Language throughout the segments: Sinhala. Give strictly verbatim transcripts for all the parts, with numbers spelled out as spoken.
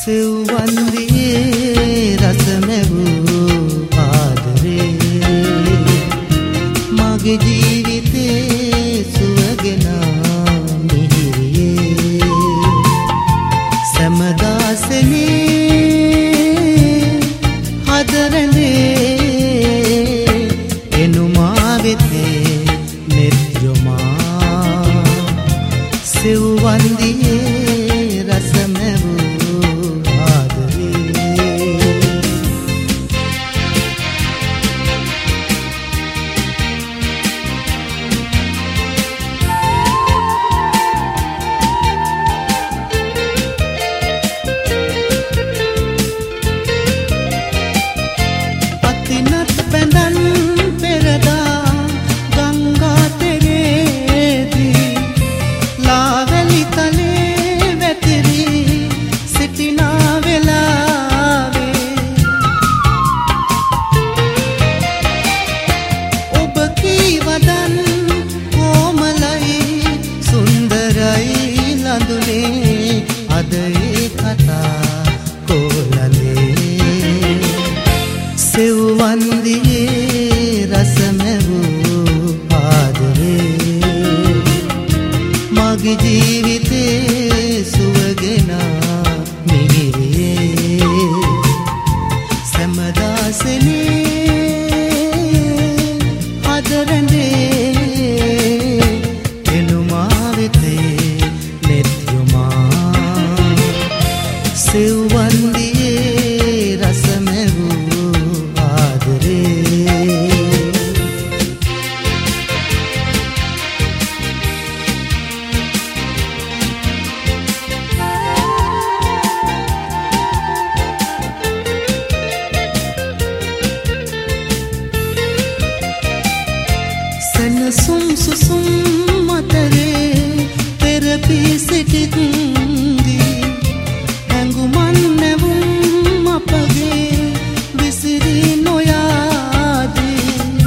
සෙව්වන්දියේ රස මැවූ ආදරේ මගේ ජීවිතේ සුවගෙනා මිහිරියේ සැමදාසනේ හදරනේ එනුමා වෙතේ නෙත් යොමා සෙව්වන්දියේ රස මැවූ සෙව්වන්දියේ රස මැවූ ආදරේ මගේ ජීවිතේ සුවගෙනා මිහිරියේ සැමදාසනේ හදරනේ එනුමා වෙතේ නෙත් යොමා සෙව්වන්දියේ රස මැවූ සුම් සුසුම් මතරේ පෙරපී සිටින්දී හැඟුමන් නැවුම් අපගේ විසිරී නොයාදී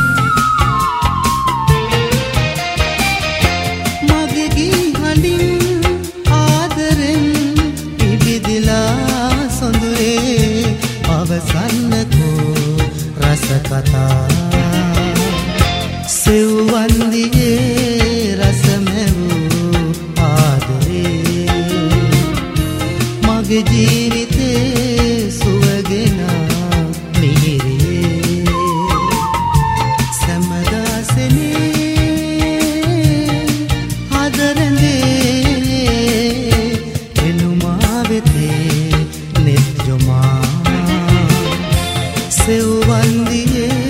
මගේ ගී හඬින් ආදරෙන් පිබිදිලා සොඳුරේ අවසන්නකෝ රස කතා සෙව්වන්දියේ රස මැවූ ආදරේ මගේ ජීවිතේ සුවගෙනා මිහිරියේ සැමදාසනේ හදරනේ එනුමා වෙතේ නෙත් යොමා සෙව්වන්දියේ